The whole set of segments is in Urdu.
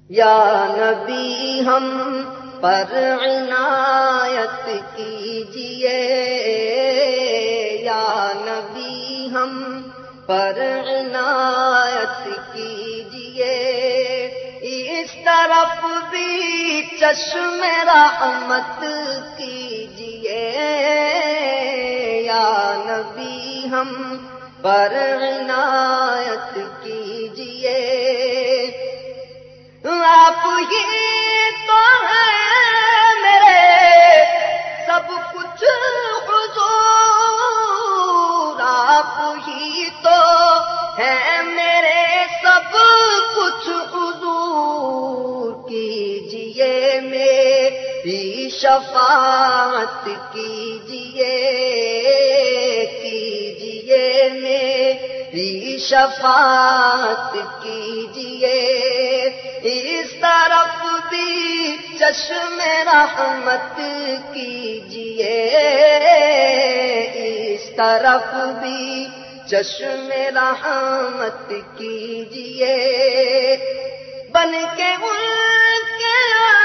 یا نبی ہم پر عنایت کیجئے، یا نبی ہم پر عنایت کیجئے، اس طرف بھی چشم رحمت کیجئے، یا نبی ہم پر عنایت کیجئے۔ آپ ہی تو ہیں میرے سب کچھ حضور، آپ ہی تو ہیں میرے سب کچھ حضور، کیجئے میری شفاعت کیجئے، کیجئے میری شفاعت کیجئے، اس طرف بھی چشم رحمت کیجئے، اس طرف بھی چشم رحمت کیجئے، بن کے ان کے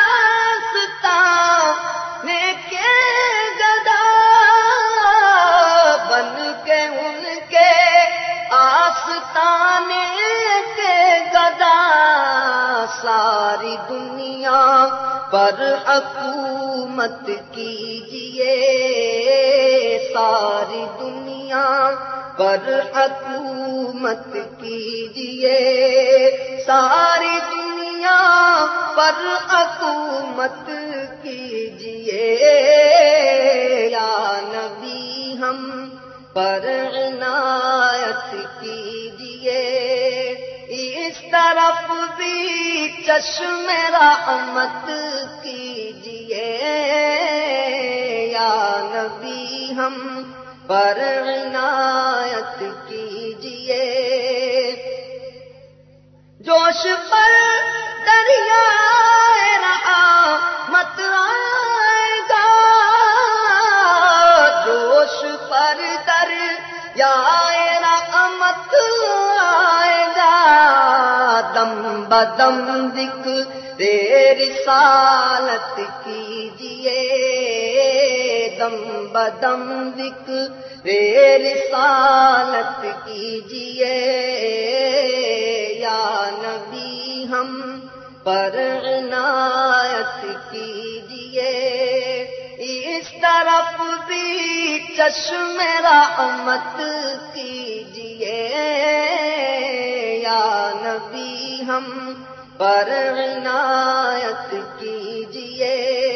آستانے کے گدا، بن کے ان کے آستانے کے گدا، ساری دنیا پر حکومت کیجئے، ساری دنیا پر حکومت کیجئے، ساری دنیا پر حکومت کیجئے، یا نبی ہم پر عنایت کیجئے، اس طرف بھی چشم رحمت کیجئے، یا نبی ہم پر عنایت کیجئے۔ جوش پر دریائے رحمت آئے گا، جوش پر دریائے رحمت آئے گا، دم بدم ذکر رسالت کیجئے، دم بدم ذکر رسالت کیجئے، یا نبی ہم پر عنایت کیجئے، اس طرف بھی چشم رحمت کیجئے، یا نبی ہم پر عنایت کیجئے،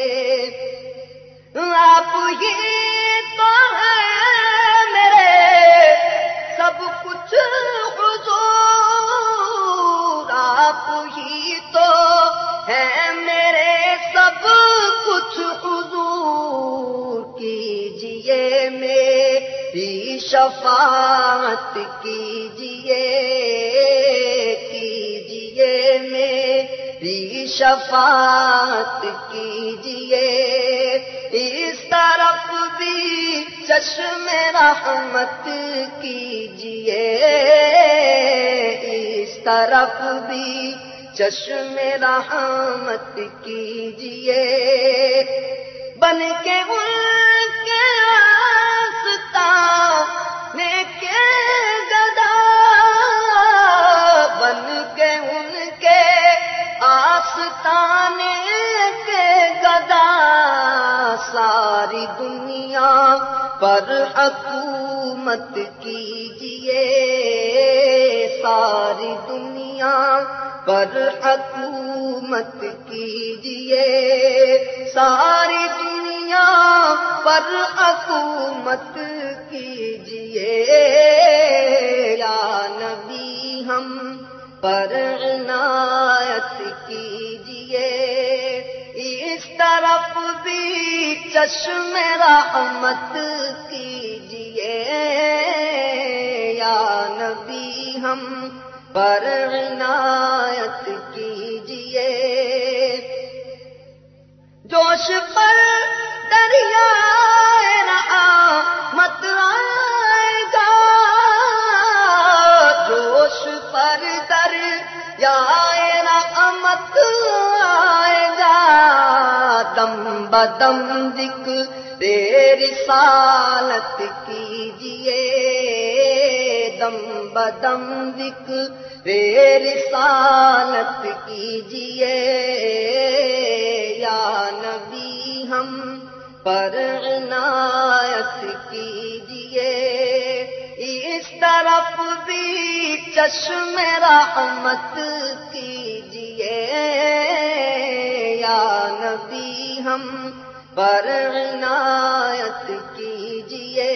آپ ہی تو ہیں میرے سب کچھ حضور، آپ ہی تو ہیں میرے سب کچھ حضور، کیجئے میری شفاعت کیجئے، کیجئے میری شفاعت کیجئے، اس طرف بھی چشم رحمت کیجئے، اس طرف بھی چشم رحمت کیجئے، بن کے ان کے آستانے کے گدا، بن کے ان کے آستانے کے گدا، ساری دنیا پر حکومت کیجئے، ساری دنیا پر حکومت کیجئے، ساری دنیا پر حکومت کیجئے، یا نبی ہم پر عنایت کیجئے، اس طرف بھی چشم رحمت کیجئے، یا نبی ہم پر عنایت کیجئے، جوش پر دریائے رحمت آئے گا، جوش پر دریائے رحمت بدم ذکر رسالت کیجئے، دم بدم ذکر رسالت کیجئے، یا نبی ہم پر عنایت کیجئے، اس طرف بھی چشم رحمت کیجئے، یا نبی ہم پر عنایت کیجئے،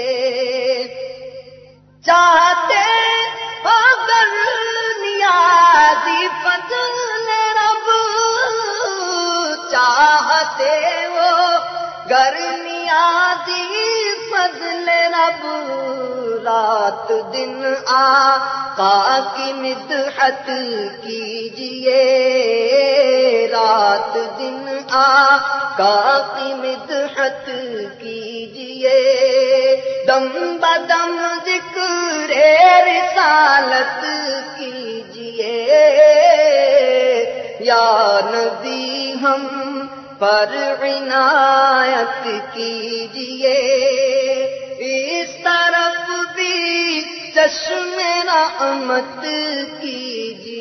چاہتے اگر نیازی فضل رب، چاہتے وہ گر نیازی فضل رب، رات دن آقا کی مدحت کیجئے، رات دن آقا کی مدحت کیجئے، دم بدم ذکر رسالت کیجئے، یا نبی ہم پر عنایت کیجئے، اس طرف بھی چشم رحمت کیجئے۔